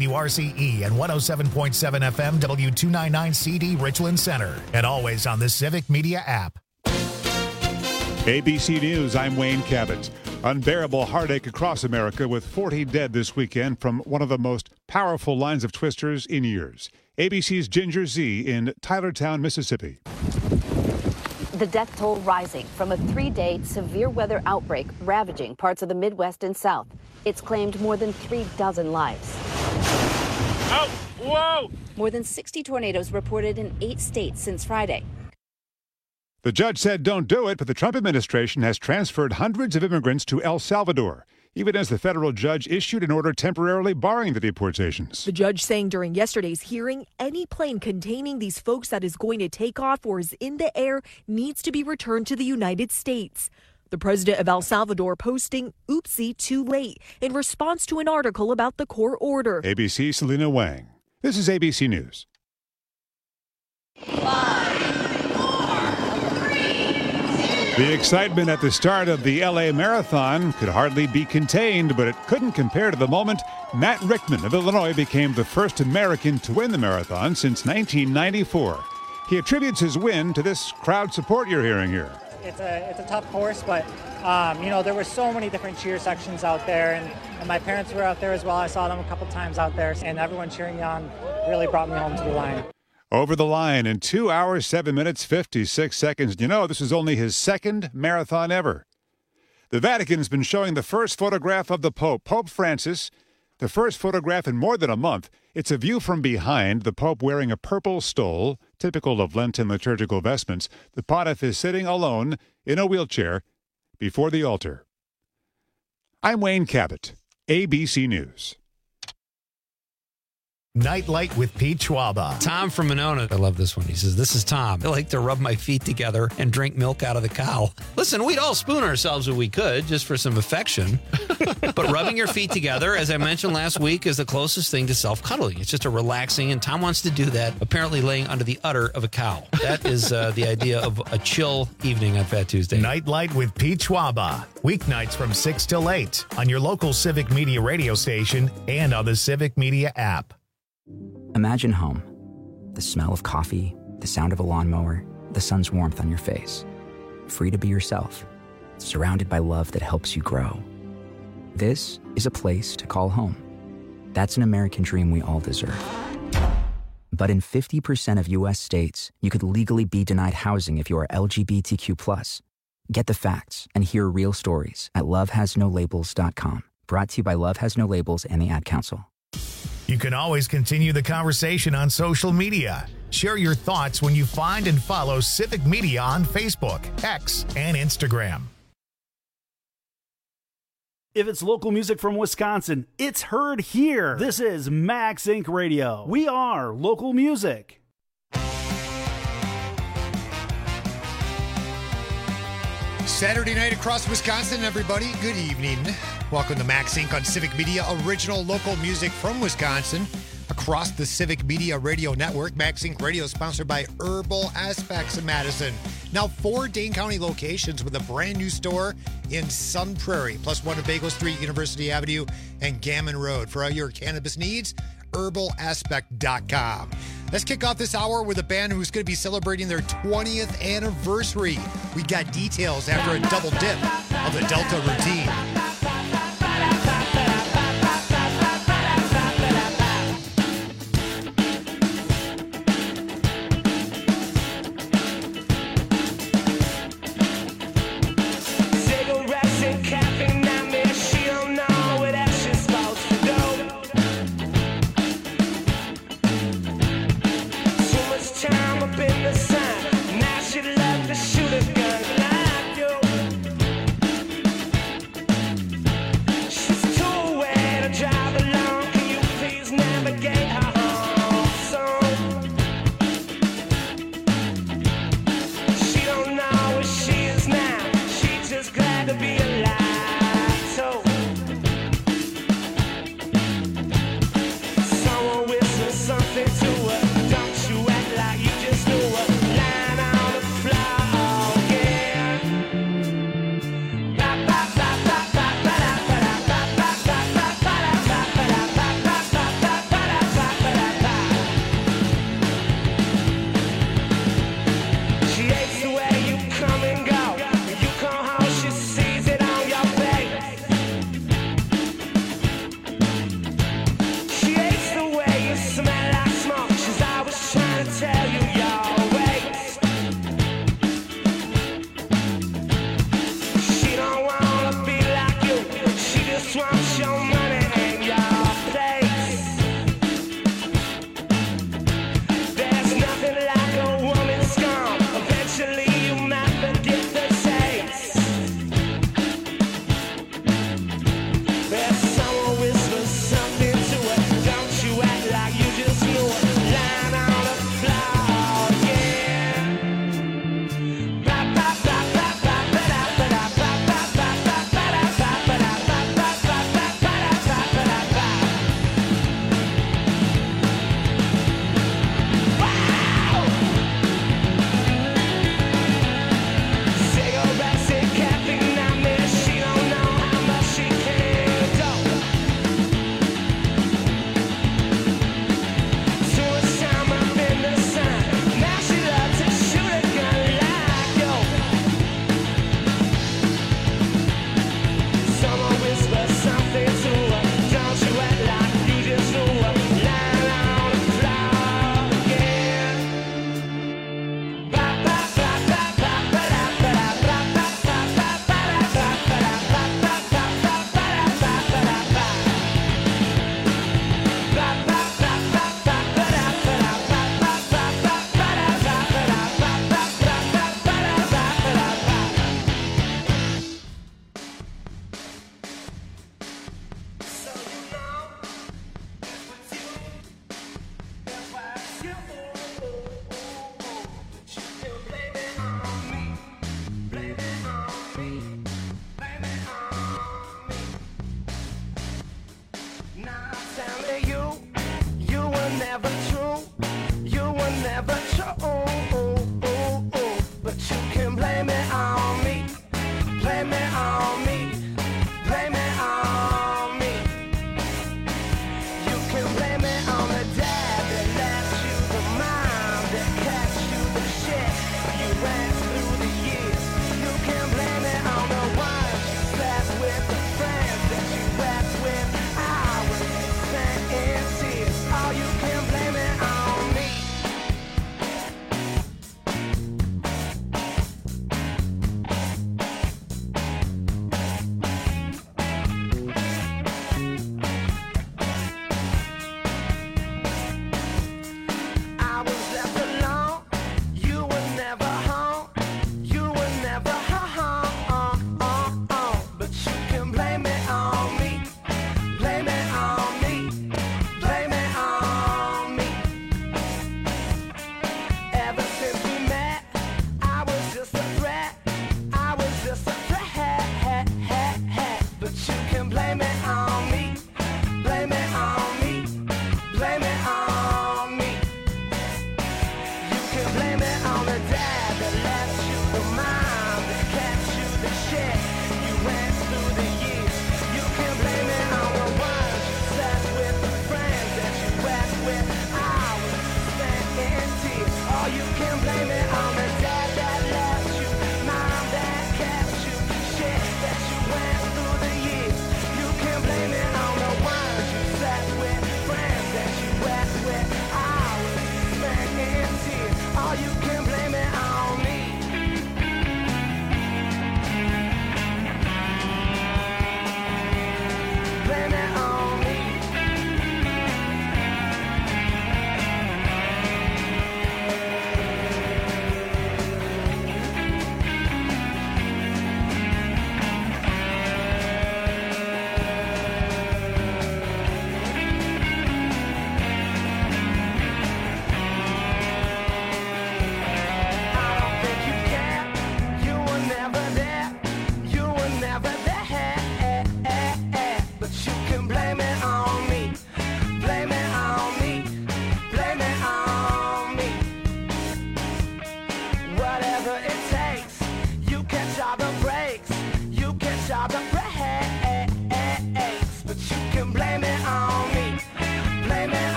WRCE and 107.7 FM W299CD Richland Center. And always on the Civic Media app. ABC News, I'm Wayne Cabot. Unbearable heartache across America with 40 dead this weekend from one of the most powerful lines of twisters in years. ABC's Ginger Z in Tylertown, Mississippi. The death toll rising from a 3-day severe weather outbreak ravaging parts of the Midwest and South. It's claimed more than 36 lives. Oh, whoa! More than 60 tornadoes reported in 8 states since Friday. The judge said don't do it, but the Trump administration has transferred hundreds of immigrants to El Salvador, even as the federal judge issued an order temporarily barring the deportations. The judge saying during yesterday's hearing, any plane containing these folks that is going to take off or is in the air needs to be returned to the United States. The president of El Salvador posting, "Oopsie, too late," in response to an article about the court order. ABC Selena Wang. This is ABC News. 5, 4, 3, 2. The excitement at the start of the LA Marathon could hardly be contained, but it couldn't compare to the moment Matt Rickman of Illinois became the first American to win the marathon since 1994. He attributes his win to this crowd support you're hearing here. It's a tough course, but there were so many different cheer sections out there, and my parents were out there as well. I saw them a couple times out there, and everyone cheering me on really brought me home to the line. Over the line in 2 hours, 7 minutes, 56 seconds. You know, this is only his second marathon ever. The Vatican's been showing the first photograph of the Pope, Pope Francis, the first photograph in more than a month. It's a view from behind, the Pope wearing a purple stole, typical of Lenten liturgical vestments. The pontiff is sitting alone in a wheelchair before the altar. I'm Wayne Cabot, ABC News. Nightlight with Pete Schwaba. Tom from Monona. I love this one. He says, "This is Tom. I like to rub my feet together and drink milk out of the cow." Listen, we'd all spoon ourselves if we could, just for some affection. But rubbing your feet together, as I mentioned last week, is the closest thing to self-cuddling. It's just a relaxing, and Tom wants to do that, apparently laying under the udder of a cow. That is the idea of a chill evening on Fat Tuesday. Nightlight with Pete Schwaba. Weeknights from 6 till 8 on your local Civic Media radio station and on the Civic Media app. Imagine home. The smell of coffee, the sound of a lawnmower, the sun's warmth on your face. Free to be yourself, surrounded by love that helps you grow. This is a place to call home. That's an American dream we all deserve. But in 50% of U.S. states, you could legally be denied housing if you are LGBTQ+. Get the facts and hear real stories at lovehasnolabels.com. Brought to you by Love Has No Labels and the Ad Council. You can always continue the conversation on social media. Share your thoughts when you find and follow Civic Media on Facebook, X, and Instagram. If it's local music from Wisconsin, it's heard here. This is Max Inc. Radio. We are local music. Saturday night across Wisconsin, everybody. Good evening. Welcome to Max Inc. on Civic Media, original local music from Wisconsin across the Civic Media Radio Network. Max Inc. Radio is sponsored by Herbal Aspects in Madison. Now 4 Dane County locations with a brand new store in Sun Prairie, plus one at Bagel Street, University Avenue, and Gammon Road. For all your cannabis needs, herbalaspect.com. Let's kick off this hour with a band who's going to be celebrating their 20th anniversary. We got details after a double dip of the Delta Routine.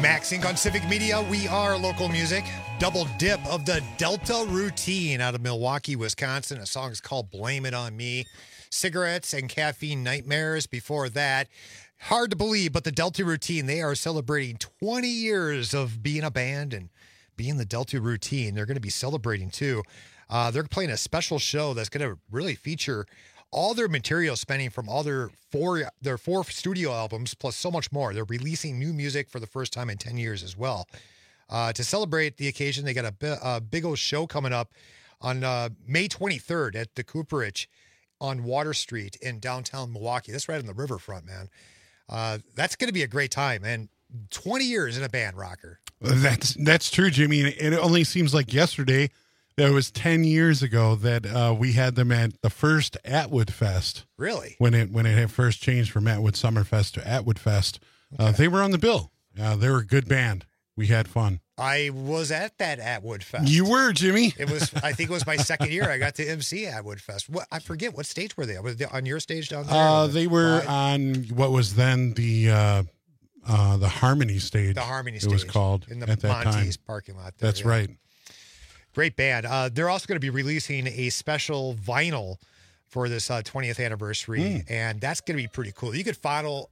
Max Inc. on Civic Media. We are local music. Double dip of the Delta Routine out of Milwaukee, Wisconsin. A song is called Blame It On Me. Cigarettes and Caffeine Nightmares. Before that, hard to believe, but the Delta Routine, they are celebrating 20 years of being a band and being the Delta Routine. They're going to be celebrating too. They're playing a special show that's going to really feature all their material spending from all their four studio albums, plus so much more. They're releasing new music for the first time in 10 years as well. To celebrate the occasion, they got a big old show coming up on May 23rd at the Cooperage on Water Street in downtown Milwaukee. That's right on the riverfront, man. That's going to be a great time. And 20 years in a band, Rocker. That's true, Jimmy. It only seems like yesterday. That was 10 years ago that we had them at the first Atwood Fest. Really? When it had first changed from Atwood Summerfest to Atwood Fest. Okay. They were on the bill. They were a good band. We had fun. I was at that Atwood Fest. You were, Jimmy. I think it was my second year. I got to MC Atwood Fest. I forget, what stage were they? Was they on your stage down there? They were on what was then the Harmony stage. The Harmony stage. It was called in the at that Monty's time. parking lot there. That's right. Great band. They're also going to be releasing a special vinyl for this 20th anniversary, and that's going to be pretty cool. You could follow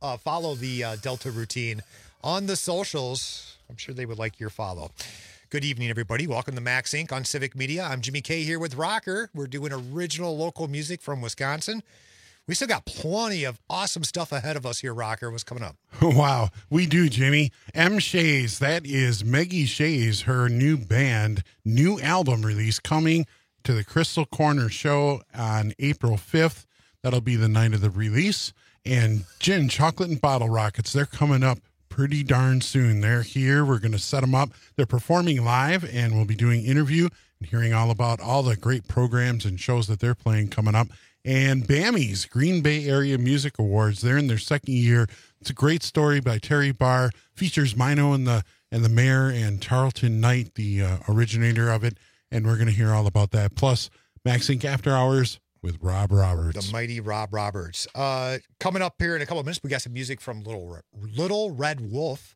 the Delta Routine on the socials. I'm sure they would like your follow. Good evening, everybody. Welcome to Max Inc. on Civic Media. I'm Jimmy K here with Rocker. We're doing original local music from Wisconsin. We still got plenty of awesome stuff ahead of us here, Rocker. What's coming up? Wow, we do, Jimmy. M. Shays, that is Maggie Shays, her new band, new album release coming to the Crystal Corner show on April 5th. That'll be the night of the release. And Gin, Chocolate, and Bottle Rockets, they're coming up pretty darn soon. They're here. We're going to set them up. They're performing live, and we'll be doing interview and hearing all about all the great programs and shows that they're playing coming up. And BAMI's Green Bay Area Music Awards, they're in their second year. It's a great story by Terry Barr. Features Mino and the mayor and Tarleton Knight, the originator of it. And we're going to hear all about that. Plus, Max Inc. After Hours with Rob Roberts. The mighty Rob Roberts. Coming up here in a couple of minutes, we got some music from Little Red Wolf.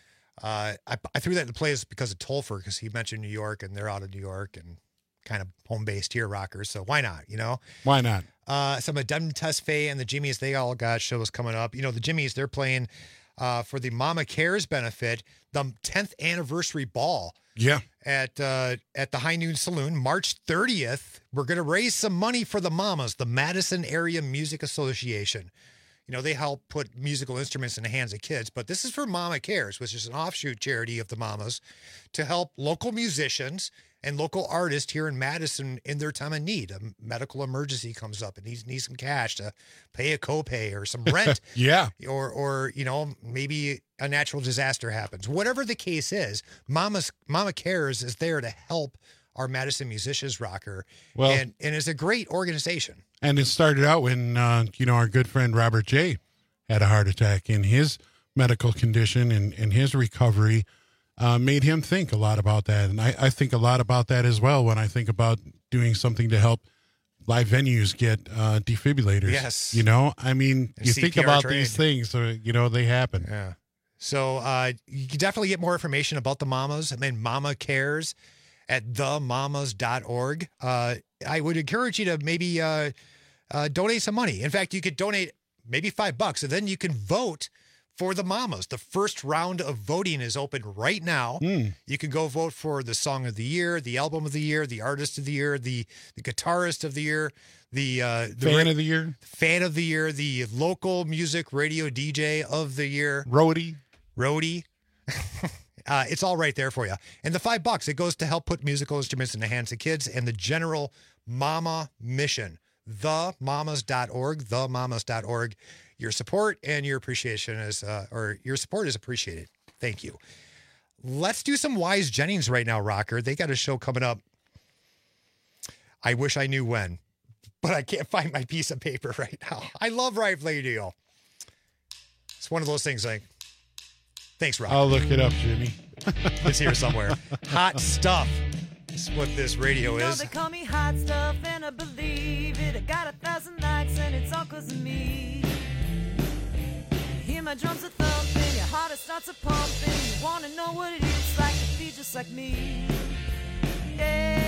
I threw that in place because of Tolfer, because he mentioned New York, and they're out of New York and kind of home-based here, Rockers. So why not, you know? Why not? Some of Dem Tesfaye and the Jimmies, they all got shows coming up. You know, the Jimmies, they're playing for the Mama Cares benefit, the 10th anniversary ball. Yeah. At the High Noon Saloon, March 30th. We're going to raise some money for the Mamas, the Madison Area Music Association. You know, they help put musical instruments in the hands of kids, but this is for Mama Cares, which is an offshoot charity of the Mamas, to help local musicians and local artists here in Madison in their time of need. A medical emergency comes up and needs some cash to pay a copay or some rent. Yeah. Or, you know, maybe a natural disaster happens. Whatever the case is, Mama Cares is there to help our Madison musicians, Rocker. Well, and it's a great organization. And it started out when, our good friend Robert J. had a heart attack, and his medical condition and his recovery made him think a lot about that. And I think a lot about that as well when I think about doing something to help live venues get defibrillators. Yes. You know, I mean, And you think CPR about trained. these things, they happen. Yeah. So you can definitely get more information about the Mamas and then Mama Cares at themamas.org. I would encourage you to maybe donate some money. In fact, you could donate maybe $5, and then you can vote for the Mamas. The first round of voting is open right now. You can go vote for the song of the year, the album of the year, the artist of the year, the guitarist of the year, the fan of the year, the local music radio DJ of the year, roadie. It's all right there for you. And the $5, it goes to help put musical instruments in the hands of kids and the general Mama mission. Themamas.org. Your support and your appreciation your support is appreciated. Thank you. Let's do some Wise Jennings right now, Rocker. They got a show coming up. I wish I knew when, but I can't find my piece of paper right now. I love Right Radio. It's one of those things like, thanks, Rocker. I'll look it up, Jimmy. It's here somewhere. Hot stuff. That's what this radio is. They call me hot stuff and I believe it. I got 1,000 likes and it's all 'cause of me. Hear my drums are thumping, your heart starts a pumping. You wanna know what it's like to be just like me? Yeah.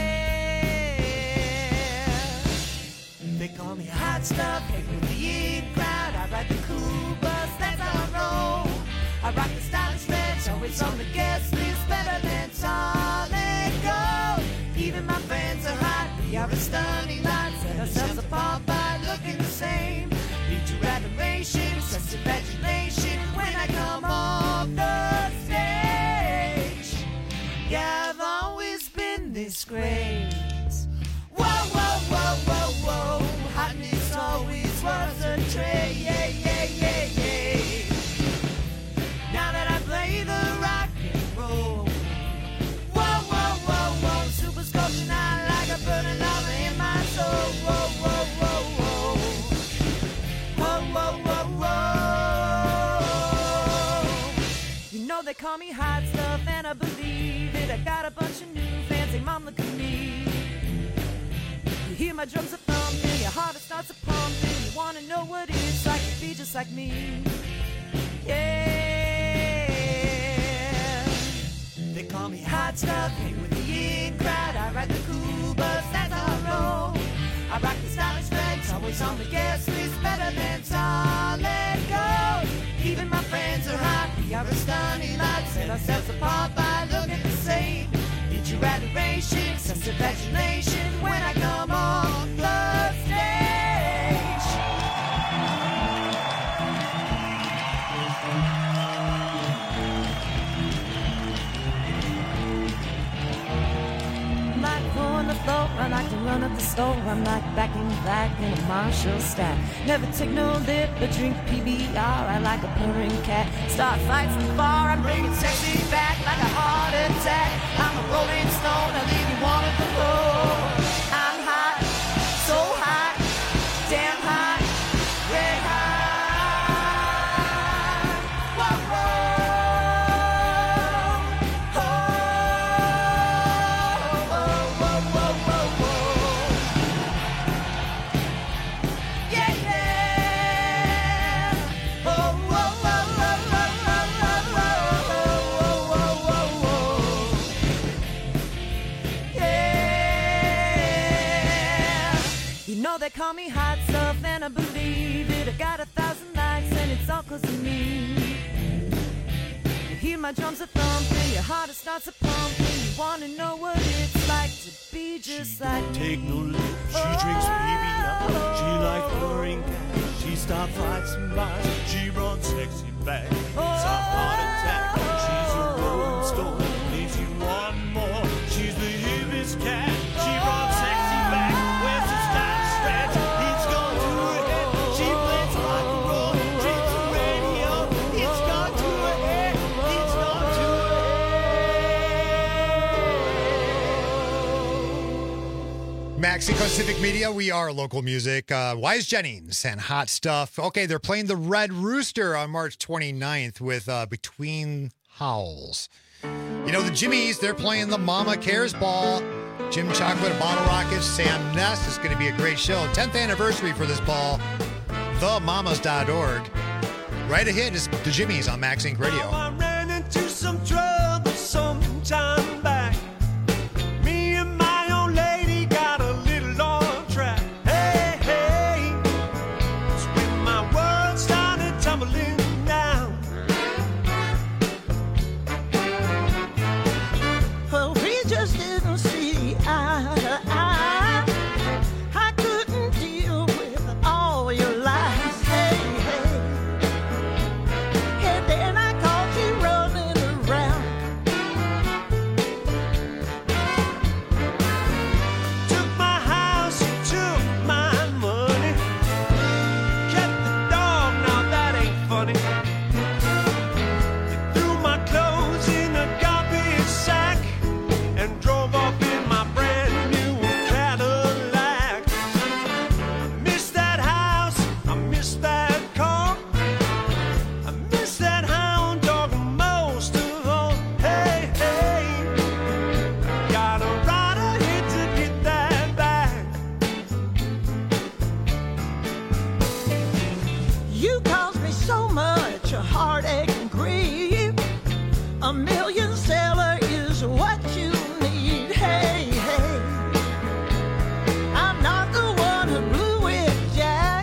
They call me hot stuff, hang with the in crowd. I ride the cool bus, that's how I roll. I rock the stylish reds, always on the guest list, better than solid gold. Even my friends are hot, we are a stunning lot. Set ourselves apart by looking the same. Need your adoration, such imagination when I come off the stage. Yeah, I've always been this great. Whoa, whoa, whoa, whoa, whoa. Hotness always was a trait. Yeah, yeah, yeah, yeah. Now that I play the rock and roll. Whoa, whoa, whoa, whoa. Super scorching hot like a burning lava in my soul. Whoa, whoa, whoa, whoa. Whoa, whoa, whoa, whoa. You know they call me hot stuff and I believe it. I got a bunch of new fans, say, Mom, look at me. You hear my drums are thumping, your heart starts a pumping. You wanna know what it's like to be just like me? Yeah. They call me hot stuff, hang with the in crowd. I ride the cool bus, that's how I roll. I rock the stylish reds, always on the guest list, better than solid gold. Even my friends are hot, we are a stunning lot. Set ourselves apart by looking the same. Need your adoration, sense of imagination when I come on the stage. I'm like on the floor, I like to run up the store. I'm like back in black in a Marshall stack. Never take no lip, but drink PBR. I like a purring cat. Start fights from far, I'm bringing sexy back like a heart attack. I'm a rolling stone, I leave you on the floor. I'm hot, so hot, damn hot, red hot. Whoa, whoa, whoa, whoa, whoa, whoa. Yeah, yeah. Whoa, whoa, whoa, whoa, whoa, whoa, whoa, whoa, whoa. Yeah. You know they call me hot stuff and I believe it. I got 1,000 likes and it's all 'cause of me. You hear my drums are thumping, your heart starts a pumping. You wanna know what it's like to be just like me? Take no lip, she drinks PBR. She likes purring cat. She stops fights and buys. She runs sexy back. It's a heart attack. She's a rolling stone. Leaves you one more. She's the hippest cat. She runs sexy back. Wears the stylish stretch. It's gone to her head. She plays rock and roll. Drinks the radio. It's gone to her head. It's gone to her head. Maxine on Civic Media, we are local music. Wise Jennings and Hot Stuff. Okay, they're playing the Red Rooster on March 29th with Between Howls. You know, the Jimmies, they're playing the Mama Cares Ball. Jim Chocolate, Bottle Rockets, Sam Ness. It's going to be a great show. 10th anniversary for this ball. TheMamas.org. Right ahead is the Jimmies on Max Inc. Radio. I ran into some trouble some time back. Me and my old lady got a little off track. Hey, hey, it's when my world started tumbling down. Well, we just didn't see eye to eye. I couldn't deal with all your lies. Hey, hey. And then I caught you running around. a million sailor is what you need. Hey, hey, I'm not the one who blew it, Jack.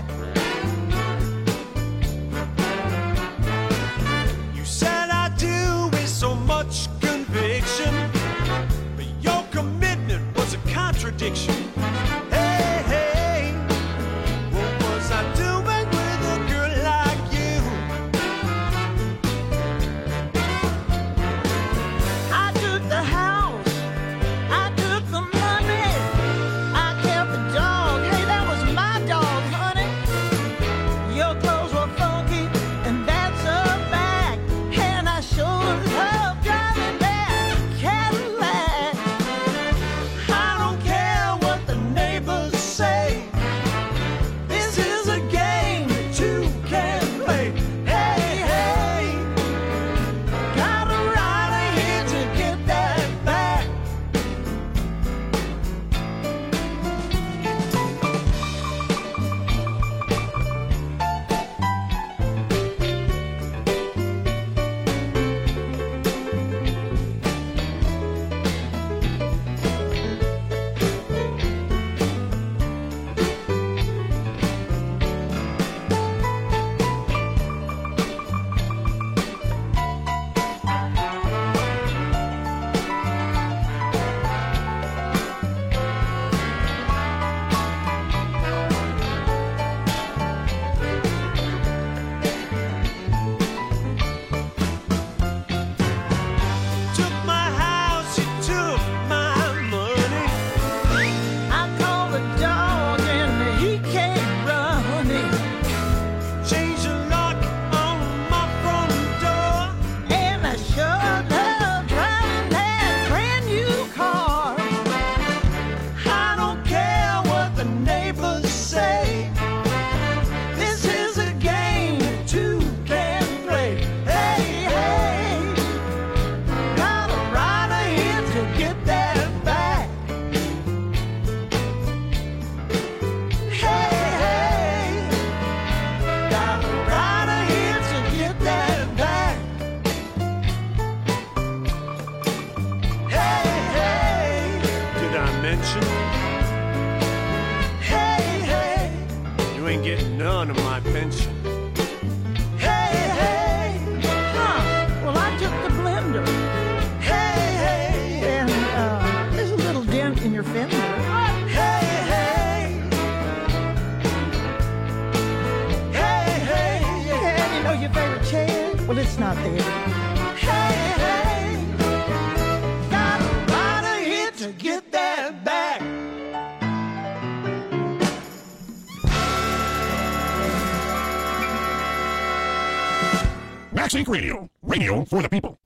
You said I do with so much conviction, but your commitment was a contradiction. Hey, hey, what was I doing with a girl like you? I took the house, I took the money, I kept the dog. Hey, that was my dog, honey. Your clothes were funky, and that's a fact. And I sure love driving that Cadillac. I don't care what the neighbors say. This is a game that two can play. Hey, hey, got a rider here to get that back. Took my house, you took my money. I called the dog and he came running. Changed the lock on my front door. And I sure love driving that brand new car. I don't care what the neighbors say. This is a game that two can play. Hey, hey, got a rider here to get that back. Hey, hey, got a rider here to get that back. Hey, hey, Did I mention hey, hey, you ain't getting none of my pension? hey, hey. Huh, well, I took the blender. Hey, hey, and there's a little dent in your fender. Hey, hey, hey, hey, and you know your favorite chair? Well, it's not there. Hey, hey, got a rider here to get that back. Max Inc. Radio. Radio for the people.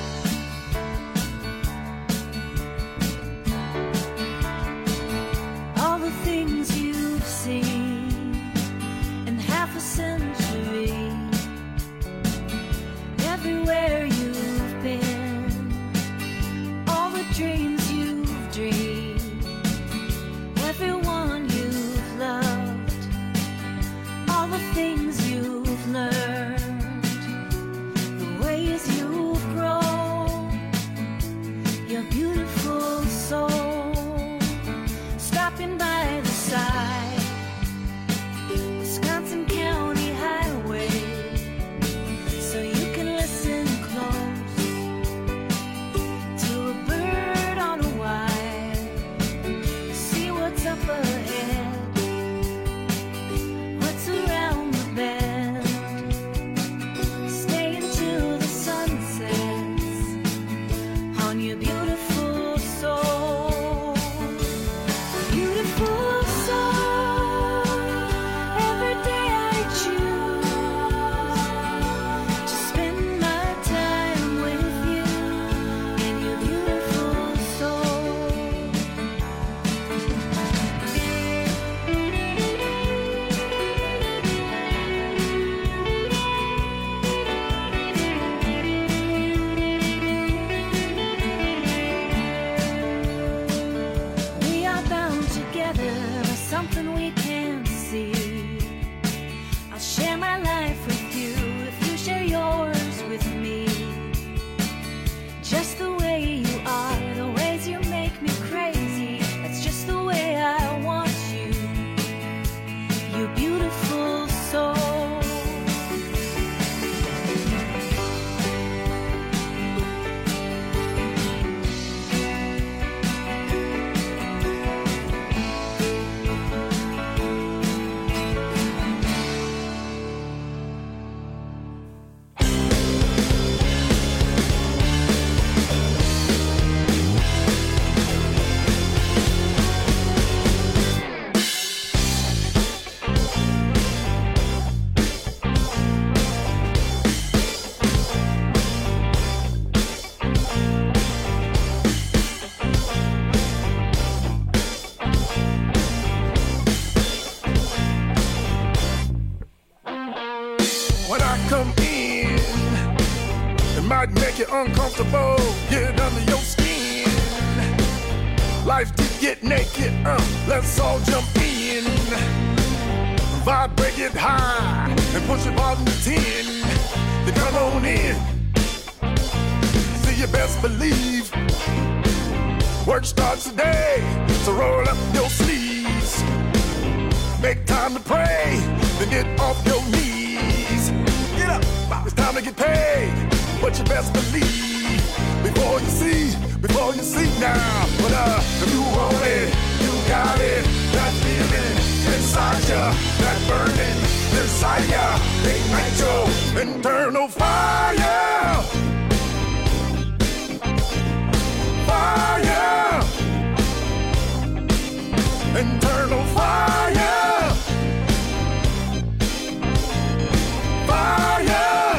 All the things you've seen in half a century, everywhere you've been, all the dreams you've dreamed, everyone you've loved, all the things you've learned, the ways you've grown. might make you uncomfortable, get under your skin. Life did get naked, let's all jump in. Vibrate it high and push it bottom to 10. Then come on in. See, you best believe work starts today, so roll up your sleeves. Make time to pray, then get off your knees. Get up, it's time to get paid, but you best believe before you see now. But if you want it, you got it. That feeling inside ya, that burning desire, ignite your internal fire. Fire, internal fire, fire.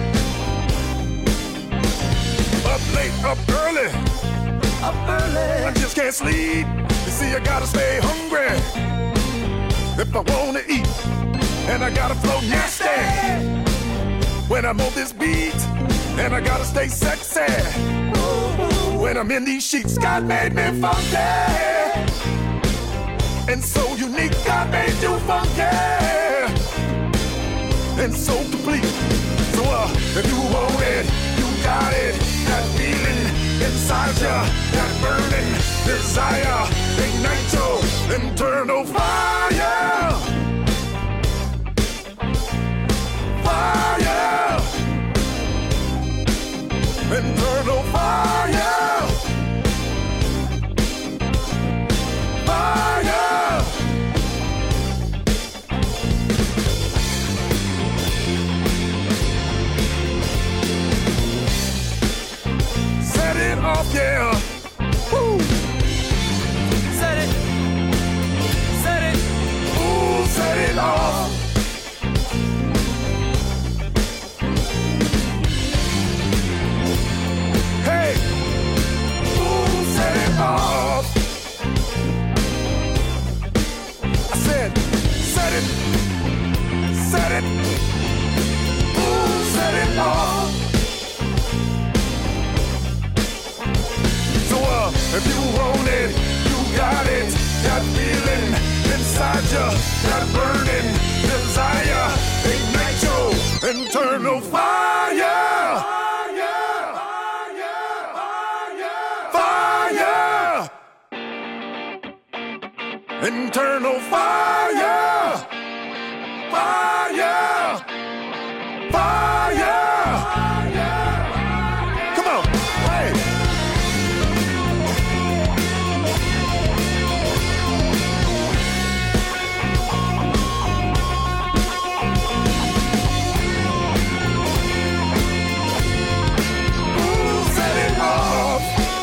Up late, up early, I just can't sleep. You see, I gotta stay hungry if I wanna eat, and I gotta flow nasty when I'm on this beat, and I gotta stay sexy when I'm in these sheets. God made me funky and so unique. God made you funky and so complete. So if you want it, you got it. That feeling inside ya, that burning desire, ignite your internal fire. Fire, internal fire. Fire. Set it off, yeah. Woo. Set it. Ooh, set it off. Hey. Ooh, set it off. I said, set it. Ooh, set it off. So if you want it, you got it. That feeling inside you, that burning desire, ignite your internal fire. Fire. Internal fire. Fire. Fire. Come on. Hey. Ooh, set it off.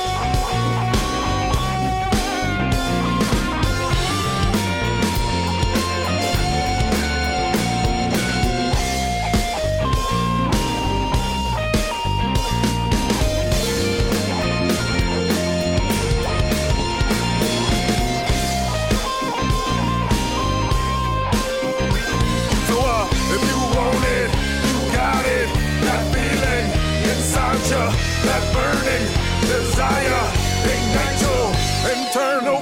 That burning desire, ignite your internal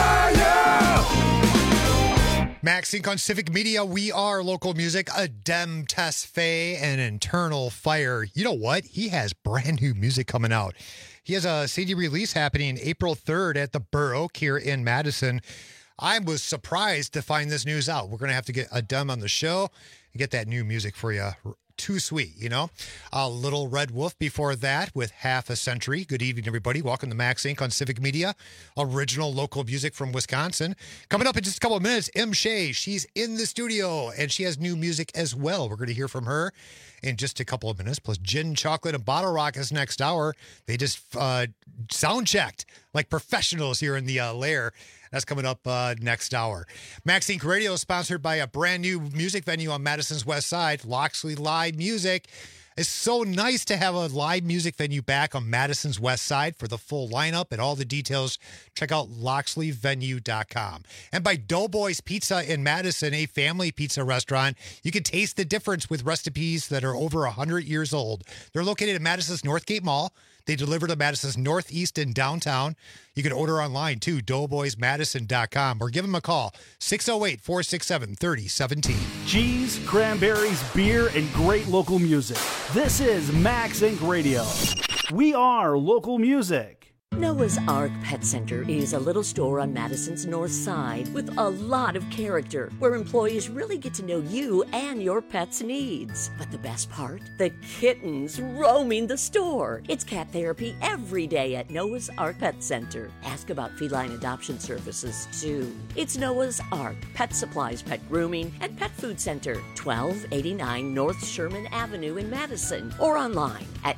fire. Maxink on Civic Media. We are local music. Adem Tesfaye and Internal Fire. You know what? He has brand new music coming out. He has a CD release happening April 3rd at the Burr Oak here in Madison. I was surprised to find this news out. We're going to have to get Adem on the show and get that new music for you. Too sweet, you know. A Little Red Wolf before that with Half a Century. Good evening, everybody. Welcome to Maxink on Civic Media. Original local music from Wisconsin. Coming up in just a couple of minutes, M. Shea. She's in the studio, and she has new music as well. We're going to hear from her in just a couple of minutes. Plus, Gin, Chocolate, and Bottle Rock is next hour. They just sound checked like professionals here in the lair. That's coming up next hour. Maxink Radio is sponsored by a brand new music venue on Madison's West Side, Loxley Live Music. It's so nice to have a live music venue back on Madison's West Side. For the full lineup and all the details, check out LoxleyVenue.com. And by Doughboys Pizza in Madison, a family pizza restaurant. You can taste the difference with recipes that are over 100 years old. They're located at Madison's Northgate Mall. They deliver to Madison's Northeast and downtown. You can order online too, doughboysmadison.com, or give them a call, 608-467-3017. Cheese, cranberries, beer, and great local music. This is Max Inc. Radio. We are local music. Noah's Ark Pet Center is a little store on Madison's north side with a lot of character, where employees really get to know you and your pet's needs. But the best part? The kittens roaming the store. It's cat therapy every day at Noah's Ark Pet Center. Ask about feline adoption services, too. It's Noah's Ark Pet Supplies, Pet Grooming, and Pet Food Center, 1289 North Sherman Avenue in Madison, or online at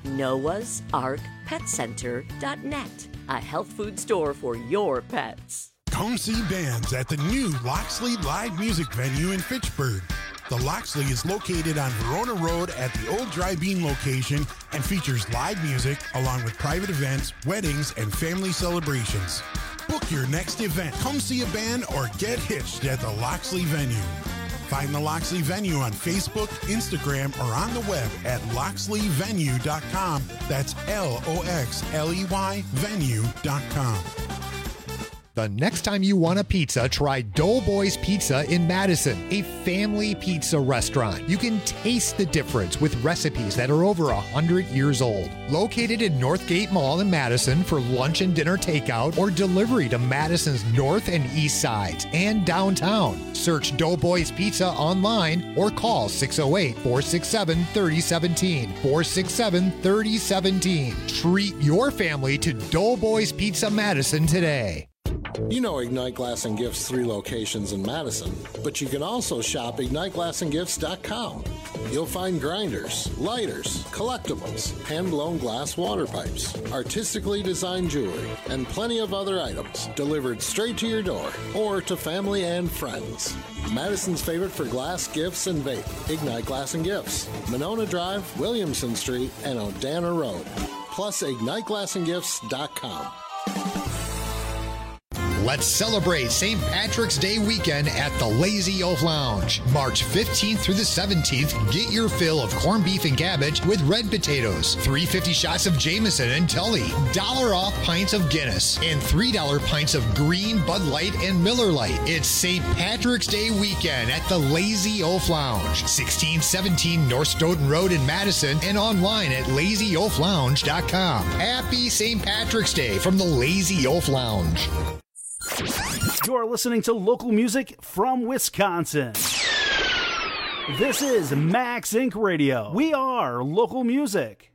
noahsarkpetcenter.net. A health food store for your pets. Come see bands at the new Loxley Live Music Venue in Fitchburg. The Loxley is located on Verona Road at the old Dry Bean location and features live music along with private events, weddings, and family celebrations. Book your next event, come see a band, or get hitched at the Loxley Venue. Find the Loxley Venue on Facebook, Instagram, or on the web at loxleyvenue.com. That's LOXLEY venue.com. The next time you want a pizza, try Doughboys Pizza in Madison, a family pizza restaurant. You can taste the difference with recipes that are over 100 years old. Located in Northgate Mall in Madison for lunch and dinner takeout or delivery to Madison's north and east sides and downtown. Search Doughboys Pizza online or call 608-467-3017. 467-3017. Treat your family to Doughboys Pizza Madison today. You know Ignite Glass and Gifts 3 locations in Madison, but you can also shop IgniteGlassandGifts.com. You'll find grinders, lighters, collectibles, hand-blown glass water pipes, artistically designed jewelry, and plenty of other items delivered straight to your door or to family and friends. Madison's favorite for glass, gifts, and vape, Ignite Glass and Gifts, Monona Drive, Williamson Street, and Odana Road. Plus, IgniteGlassandGifts.com. Let's celebrate St. Patrick's Day weekend at the Lazy Oaf Lounge. March 15th through the 17th, get your fill of corned beef and cabbage with red potatoes, $3.50 shots of Jameson and Tully, $1 off pints of Guinness, and $3 pints of green Bud Light and Miller Lite. It's St. Patrick's Day weekend at the Lazy Oaf Lounge, 1617 North Stoughton Road in Madison, and online at lazyoaflounge.com. Happy St. Patrick's Day from the Lazy Oaf Lounge. You're listening to local music from Wisconsin. This is Max Inc. Radio. We are local music.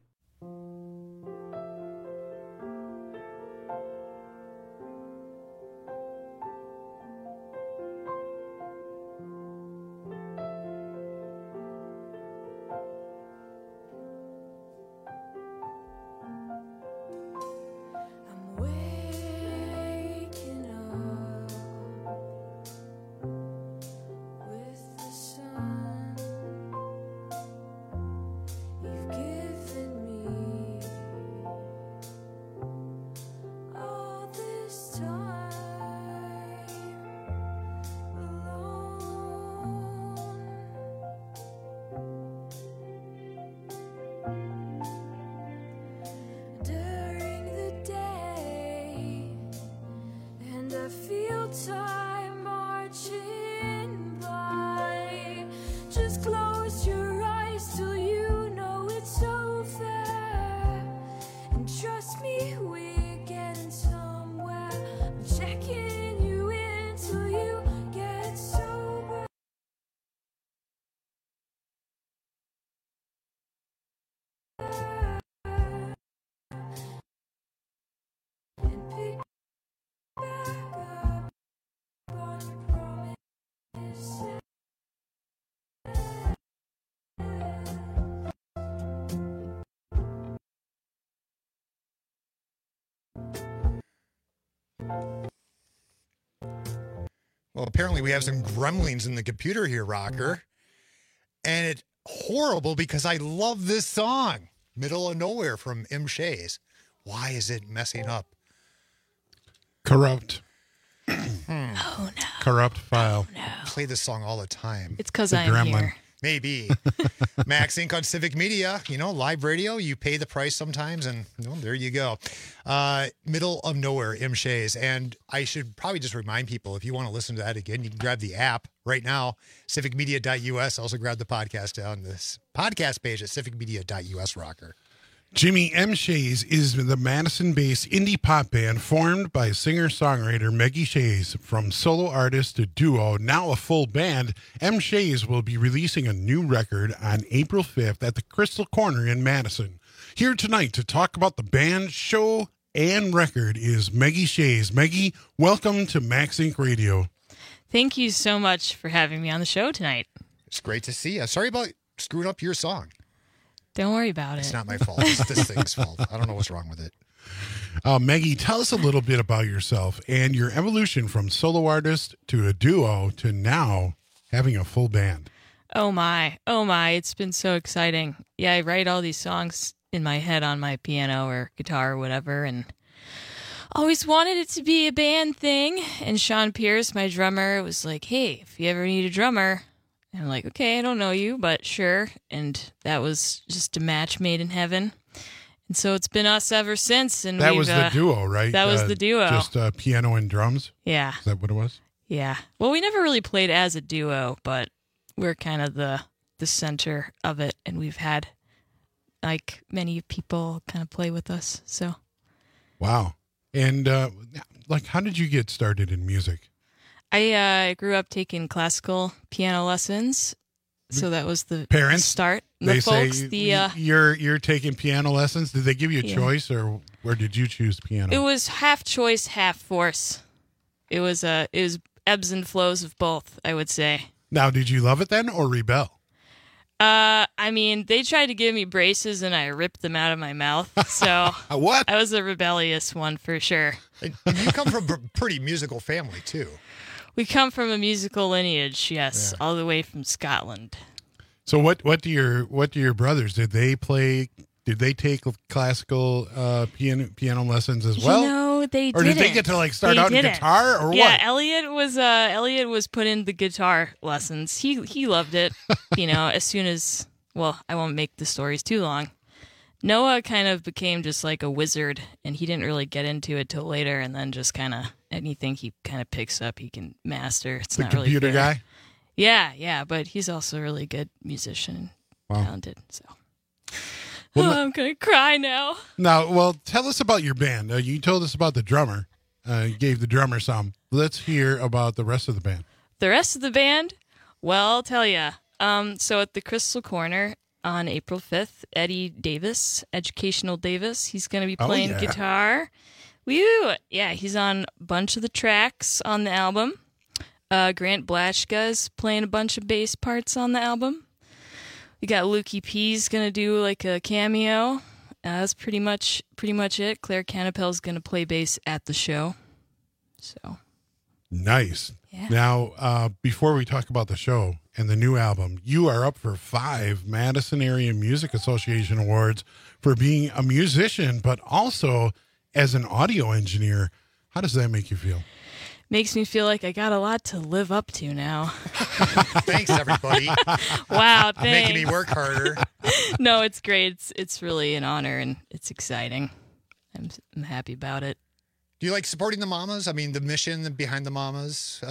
Well, apparently we have some gremlins in the computer here, Rocker. And horrible because I love this song, Middle of Nowhere from M. Shays. Why is it messing up? Corrupt. Oh, no. Corrupt file. Play this song all the time. It's because The I'm gremlin. here. Maybe. Max Inc. on Civic Media, live radio, you pay the price sometimes, and there you go. Middle of Nowhere, M. Shays. And I should probably just remind people, if you want to listen to that again, you can grab the app right now, civicmedia.us. Also grab the podcast on this podcast page at civicmedia.us, rocker. Jimmy M. Shays is the Madison-based indie pop band formed by singer-songwriter Maggie Shays. From solo artist to duo, now a full band, M. Shays will be releasing a new record on April 5th at the Crystal Corner in Madison. Here tonight to talk about the band, show, and record is Maggie Shays. Maggie, welcome to Max Inc. Radio. Thank you so much for having me on the show tonight. It's great to see you. Sorry about screwing up your song. Don't worry about it. It's not my fault. It's this thing's fault. I don't know what's wrong with it. Maggie, tell us a little bit about yourself and your evolution from solo artist to a duo to now having a full band. Oh my, it's been so exciting. Yeah, I write all these songs in my head on my piano or guitar or whatever, and always wanted it to be a band thing. And Sean Pierce, my drummer, was like, hey, if you ever need a drummer. And I'm like, okay, I don't know you, but sure. And that was just a match made in heaven. And so it's been us ever since. And that was the duo, right? That was the duo. Just piano and drums? Yeah. Is that what it was? Yeah. Well, we never really played as a duo, but we're kind of the center of it. And we've had, like, many people kind of play with us. So. Wow. And, how did you get started in music? I grew up taking classical piano lessons, so that was the parents start. They folks, say you're taking piano lessons. Did they give you a Yeah. choice, or where did you choose piano? It was half choice, half force. It was ebbs and flows of both, I would say. Now, did you love it then, or rebel? I mean, they tried to give me braces, and I ripped them out of my mouth. So what? I was a rebellious one for sure. And you come from a pretty musical family too. We come from a musical lineage, yes, all the way from Scotland. So what do your brothers, did they take classical piano lessons as well? No, they didn't. Or did they get to start out in guitar or yeah, what? Elliot was put in the guitar lessons. He loved it. As soon as, well, I won't make the stories too long. Noah kind of became just like a wizard, and he didn't really get into it till later, and then just kind of anything he kind of picks up, he can master. It's The not really computer fair. guy? Yeah, but he's also a really good musician, Wow. talented. So, Well, I'm gonna cry now. Now, well, tell us about your band. You told us about the drummer. You gave the drummer some. Let's hear about the rest of the band. The rest of the band, well, I'll tell ya. So at the Crystal Corner on April 5th, Eddie Davis, Educational Davis, he's going to be playing guitar. Woo! Yeah, he's on a bunch of the tracks on the album. Grant Blashka's playing a bunch of bass parts on the album. We got Lukey P's going to do like a cameo. That's pretty much it. Claire Canapel's going to play bass at the show. So Nice. Yeah. Now, before we talk about the show and the new album, you are up for 5 Madison Area Music Association awards for being a musician, but also as an audio engineer. How does that make you feel? makes me feel like I got a lot to live up to now. Thanks, everybody. Wow, thanks. Making me work harder. No, it's great. It's really an honor, and it's exciting. I'm happy about it. Do you like supporting the mamas? I mean, the mission behind the mamas.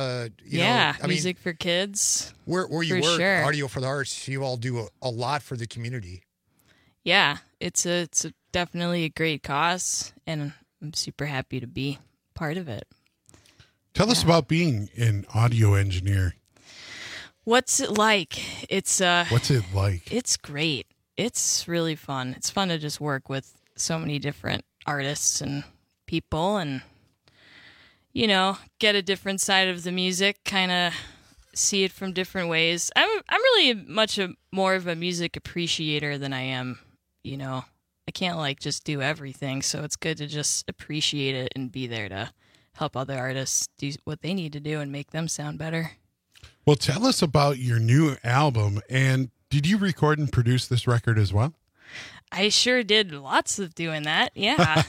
Music for kids. Where you for work, sure. Audio for the Arts, you all do a lot for the community. Yeah, it's definitely a great cause, and I'm super happy to be part of it. Tell us about being an audio engineer. What's it like? What's it like? It's great. It's really fun. It's fun to just work with so many different artists and people and, get a different side of the music, kind of see it from different ways. I'm really more of a music appreciator than I am, I can't just do everything. So it's good to just appreciate it and be there to help other artists do what they need to do and make them sound better. Well, tell us about your new album and Did you record and produce this record as well? I sure did lots of doing that. Yeah.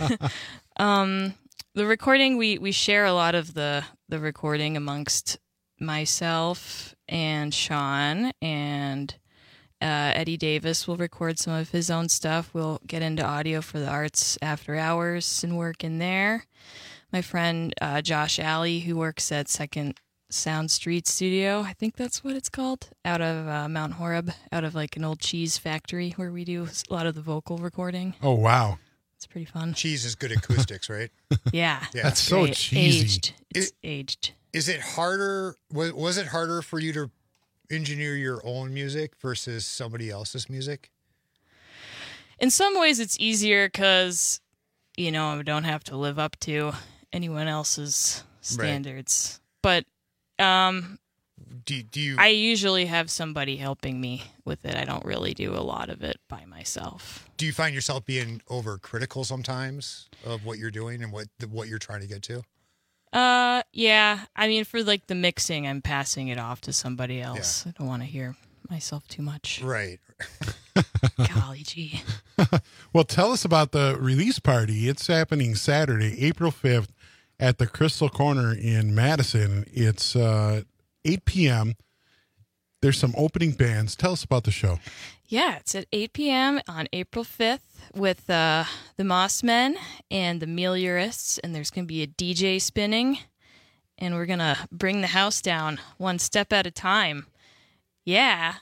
The recording, we share a lot of the recording amongst myself and Sean, and Eddie Davis will record some of his own stuff. We'll get into audio for the Arts After Hours and work in there. My friend Josh Alley, who works at Second Sound Street Studio, I think that's what it's called, out of Mount Horeb, out of like an old cheese factory where we do a lot of the vocal recording. Oh, wow. It's pretty fun. Cheese is good acoustics, right? Yeah. That's so cheesy. Aged. Is it harder? Was it harder for you to engineer your own music versus somebody else's music? In some ways, it's easier because, I don't have to live up to anyone else's standards. Right. But do you? I usually have somebody helping me with it. I don't really do a lot of it by myself. Do you find yourself being overcritical sometimes of what you're doing and what you're trying to get to? Yeah. I mean, for like the mixing, I'm passing it off to somebody else. Yeah. I don't want to hear myself too much. Right. Golly gee. Well, tell us about the release party. It's happening Saturday, April 5th at the Crystal Corner in Madison. It's 8 p.m. There's some opening bands. Tell us about the show. Yeah, it's at 8 p.m. on April 5th with the Mossmen and the Meliorists, and there's going to be a DJ spinning, and we're going to bring the house down one step at a time. Yeah.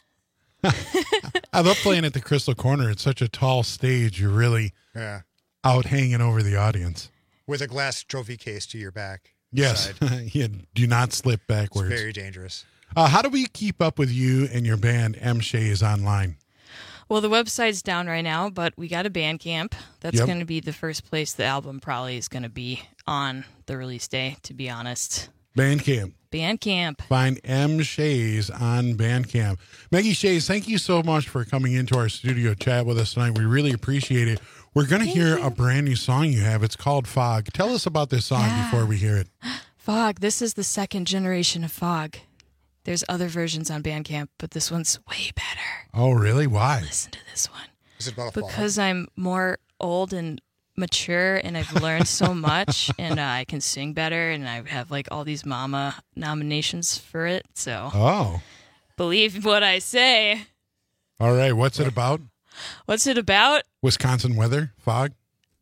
I love playing at the Crystal Corner. It's such a tall stage. You're really out hanging over the audience. With a glass trophy case to your back. Yes. You do not slip backwards. It's very dangerous. How do we keep up with you and your band, M. Shays, online? Well, the website's down right now, but we got a Bandcamp. That's going to be the first place the album probably is going to be on the release day, to be honest. Bandcamp. Find M. Shays on Bandcamp. Maggie Shays, thank you so much for coming into our studio chat with us tonight. We really appreciate it. We're going to hear a brand new song you have. It's called Fog. Tell us about this song before we hear it. Fog. This is the second generation of Fog. There's other versions on Bandcamp, but this one's way better. Oh, really? Why? Listen to this one. Is it about because I'm more old and mature, and I've learned so much, and I can sing better, and I have like all these mama nominations for it. So, believe what I say. All right, what's it about? What's it about? Wisconsin weather, fog.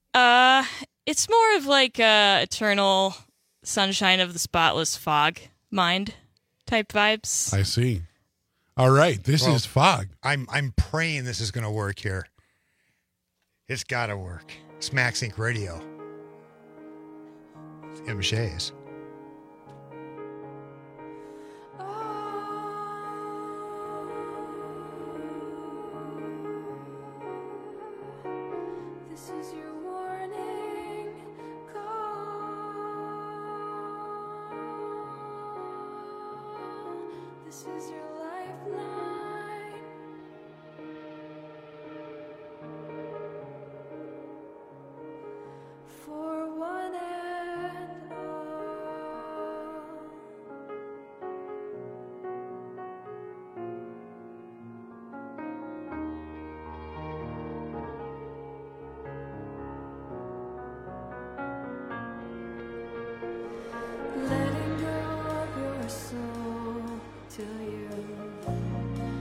It's more of like eternal sunshine of the spotless fog mind type vibes. I see. All right, this is Fog. I'm praying this is going to work here. It's got to work. It's Max Inc. Radio. It's M. Shays. This is your warning call. This is your lifeline. For one and all. Letting go of your soul till you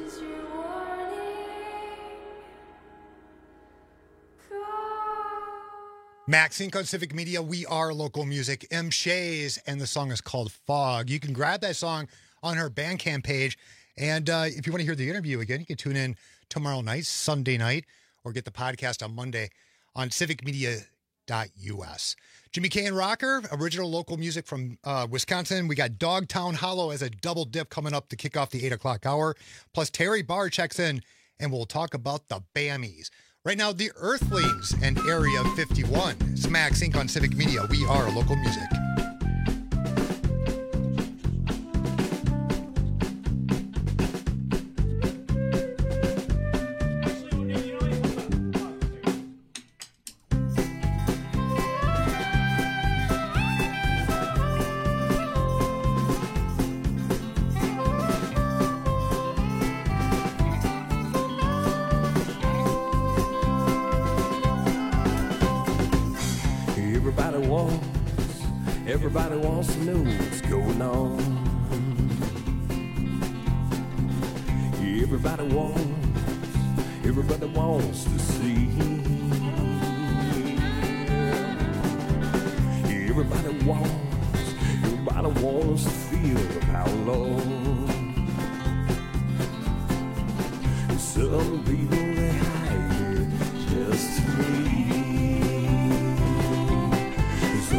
Max Inc. on Civic Media. We are local music. M. Shays, and the song is called Fog. You can grab that song on her Bandcamp page. And if you want to hear the interview again, you can tune in tomorrow night, Sunday night, or get the podcast on Monday on civicmedia.us. Jimmy K and Rocker, original local music from Wisconsin. We got Dogtown Hollow as a double dip coming up to kick off the 8 o'clock hour. Plus, Terry Barr checks in, and we'll talk about the Bammies. Right now, the Earthlings and Area 51. It's Max Inc. on Civic Media. We are local music. Everybody wants to know what's going on. Everybody wants to see. Everybody wants to feel the power of. Some people they hide it just to leave. So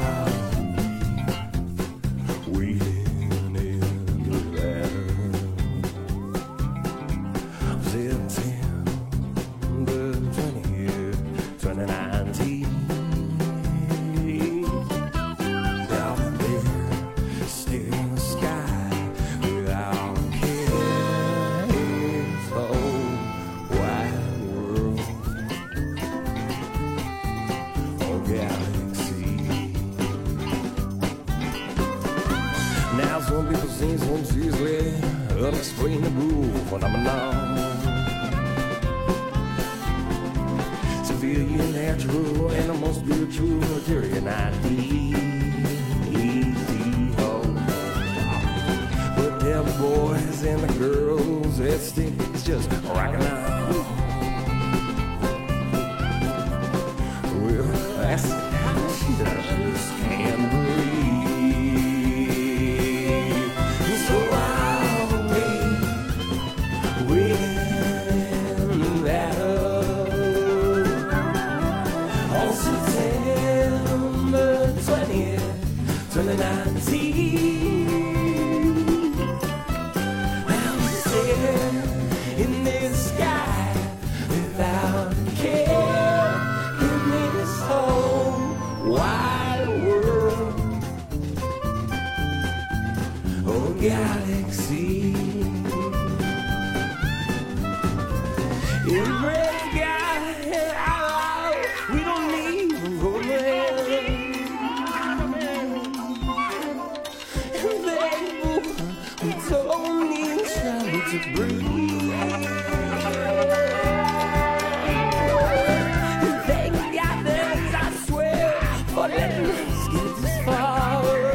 some people say it's easily unexplainable phenomenon. Civilian, natural, animals, spiritual, material, ID. But tell the boys and the girls that stick is just rockin' out. Well, that's how she just can't breathe. So I'll wait that on September 20th, 2019. I'll sit in this sky without care in this whole wide world. Oh, galaxy. Every guy we don't need romance. And they don't need time to breathe. They got this, I swear, for letting us get this far.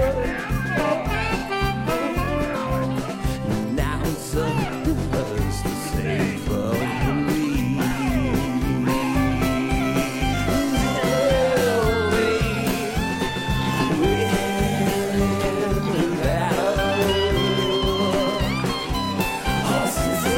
Now it's up to us to save for me. Oh,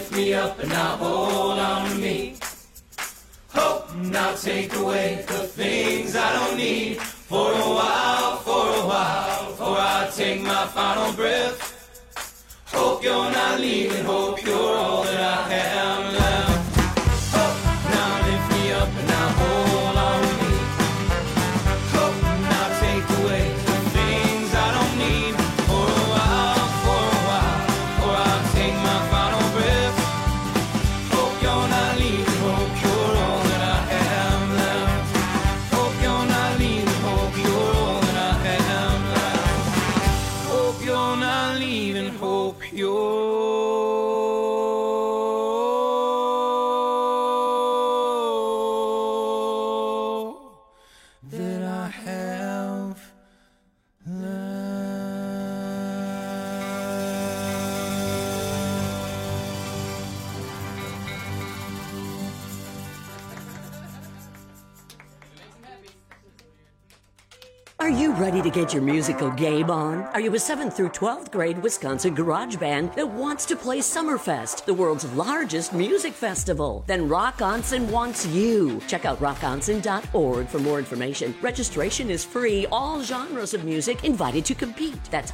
lift me up and now hold on to me. Hope now take away the things I don't need. For a while, before I take my final breath. Hope you're not leaving, hope you're all that I have left. Hope now lift me up and now hold on to me. Hope now take away the things I don't need. For a while, before I take my final breath. Hope you're not leaving, hope you're all that I have left. Hope you're not leaving, hope you're all that I have left. Hope you're not leaving, hope you're that I have Are you ready to get your musical game on? Are you a 7th through 12th grade Wisconsin garage band that wants to play Summerfest, the world's largest music festival? Then Rock Onsen wants you. Check out rockonsen.org for more information. Registration is free. All genres of music invited to compete. That's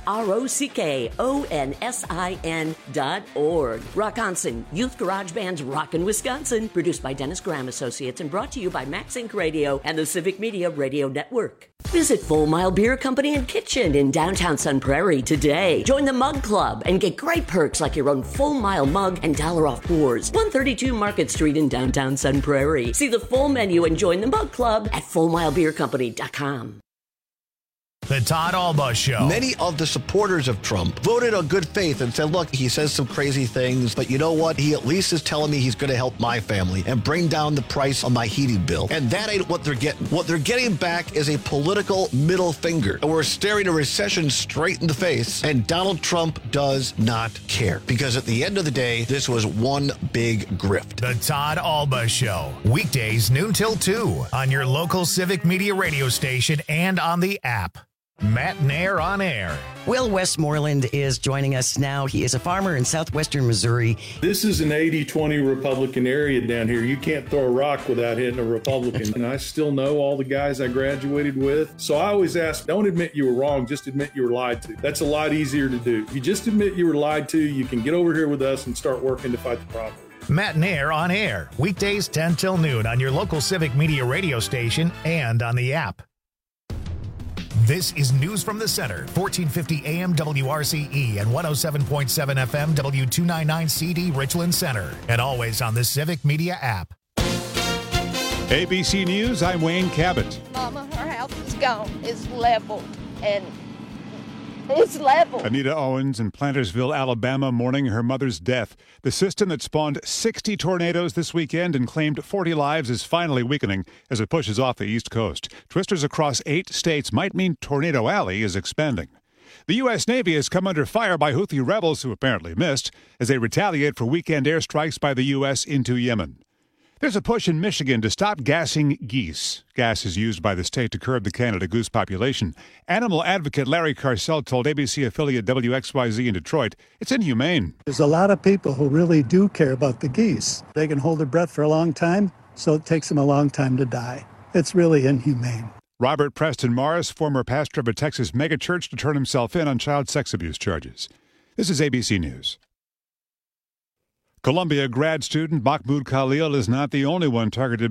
ROCKONSIN.org. Rock Onsen, Youth Garage Band's Rockin' Wisconsin. Produced by Dennis Graham Associates and brought to you by Max Inc. Radio and the Civic Media Radio Network. Visit Full Mile Beer Company and Kitchen in downtown Sun Prairie today. Join the Mug Club and get great perks like your own Full Mile mug and $1 off pours. 132 Market Street in downtown Sun Prairie. See the full menu and join the Mug Club at FullMileBeerCompany.com. The Todd Alba Show. Many of the supporters of Trump voted on good faith and said, look, he says some crazy things, but you know what? He at least is telling me he's going to help my family and bring down the price on my heating bill. And that ain't what they're getting. What they're getting back is a political middle finger. And we're staring a recession straight in the face. And Donald Trump does not care. Because at the end of the day, this was one big grift. The Todd Alba Show. Weekdays noon till 2 on your local Civic Media radio station and on the app. Matt Nair on air. Will Westmoreland is joining us now. He is a farmer in southwestern Missouri. This is an 80-20 Republican area down here. You can't throw a rock without hitting a Republican. And I still know all the guys I graduated with. So I always ask, don't admit you were wrong, just admit you were lied to. That's a lot easier to do. If you just admit you were lied to, you can get over here with us and start working to fight the problem. Matt Nair on air. Weekdays 10 till noon on your local Civic Media radio station and on the app. This is News from the Center, 1450 AM WRCE and 107.7 FM W299 CD Richland Center, and always on the Civic Media app. ABC News, I'm Wayne Cabot. Mama, her house is gone. It's leveled, and it's leveled. Anita Owens in Plantersville, Alabama, mourning her mother's death. The system that spawned 60 tornadoes this weekend and claimed 40 lives is finally weakening as it pushes off the East Coast. Twisters across 8 states might mean Tornado Alley is expanding. The U.S. Navy has come under fire by Houthi rebels who apparently missed as they retaliate for weekend airstrikes by the U.S. into Yemen. There's a push in Michigan to stop gassing geese. Gas is used by the state to curb the Canada goose population. Animal advocate Larry Carcel told ABC affiliate WXYZ in Detroit it's inhumane. There's a lot of people who really do care about the geese. They can hold their breath for a long time, so it takes them a long time to die. It's really inhumane. Robert Preston Morris, former pastor of a Texas megachurch, to turn himself in on child sex abuse charges. This is ABC News. Columbia grad student Mahmoud Khalil is not the only one targeted